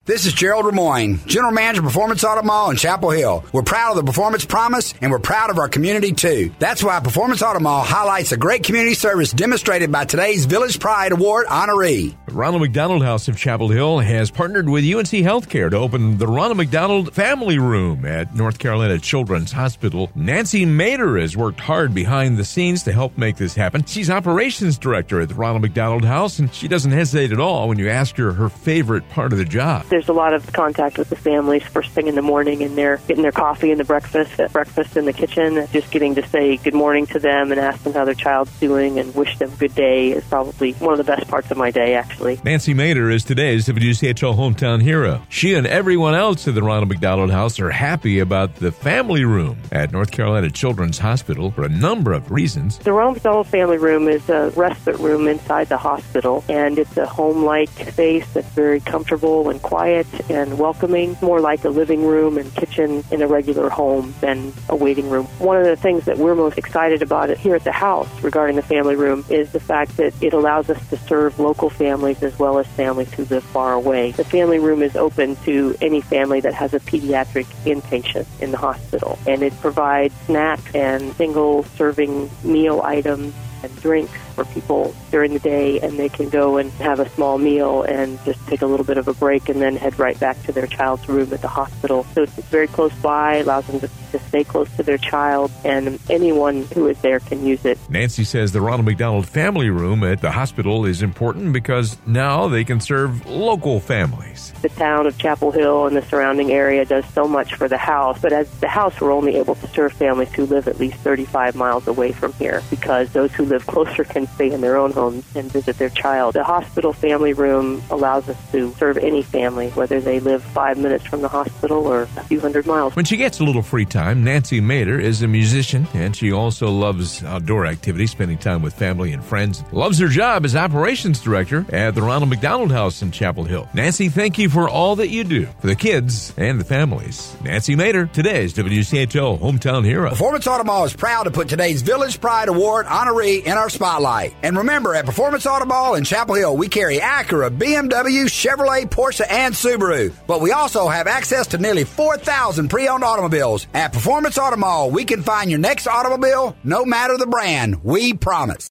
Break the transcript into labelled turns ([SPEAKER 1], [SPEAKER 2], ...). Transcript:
[SPEAKER 1] This is Gerald Lemoyne, General Manager of Performance Auto Mall in Chapel Hill. We're proud of the Performance Promise, and we're proud of our community, too. That's why Performance Auto Mall highlights the great community service demonstrated by today's Village Pride Award honoree.
[SPEAKER 2] Ronald McDonald House of Chapel Hill has partnered with UNC Healthcare to open the Ronald McDonald Family Room at North Carolina Children's Hospital. Nancy Mader has worked hard behind the scenes to help make this happen. She's Operations Director at the Ronald McDonald House, and she doesn't hesitate at all when you ask her favorite part of the job.
[SPEAKER 3] There's a lot of contact with the families first thing in the morning, and they're getting their coffee and the breakfast in the kitchen. Just getting to say good morning to them and ask them how their child's doing and wish them good day is probably one of the best parts of my day, actually.
[SPEAKER 2] Nancy Mader is today's WCHL Hometown Hero. She and everyone else at the Ronald McDonald House are happy about the family room at North Carolina Children's Hospital for a number of reasons.
[SPEAKER 3] The Ronald McDonald Family Room is a respite room inside the hospital, and it's a home-like space that's very comfortable and quiet and welcoming, more like a living room and kitchen in a regular home than a waiting room. One of the things that we're most excited about here at the house regarding the family room is the fact that it allows us to serve local families as well as families who live far away. The family room is open to any family that has a pediatric inpatient in the hospital, and it provides snacks and single-serving meal items and drinks for people during the day, and they can go and have a small meal and just take a little bit of a break and then head right back to their child's room at the hospital. So it's very close by, allows them to stay close to their child, and anyone who is there can use it.
[SPEAKER 2] Nancy says the Ronald McDonald Family Room at the hospital is important because now they can serve local families.
[SPEAKER 3] The town of Chapel Hill and the surrounding area does so much for the house, but as the house, we're only able to serve families who live at least 35 miles away from here, because those who live closer can stay in their own homes and visit their child. The hospital family room allows us to serve any family, whether they live 5 minutes from the hospital or a few hundred miles.
[SPEAKER 2] When she gets a little free time, Nancy Mader is a musician, and she also loves outdoor activities, spending time with family and friends. Loves her job as Operations Director at the Ronald McDonald House in Chapel Hill. Nancy, thank you for all that you do for the kids and the families. Nancy Mader, today's WCHL Hometown Hero.
[SPEAKER 1] Performance Auto Mall is proud to put today's Village Pride Award honoree in our spotlight. And remember, at Performance Auto Mall in Chapel Hill, we carry Acura, BMW, Chevrolet, Porsche, and Subaru. But we also have access to nearly 4,000 pre-owned automobiles. At Performance Auto Mall, we can find your next automobile, no matter the brand. We promise.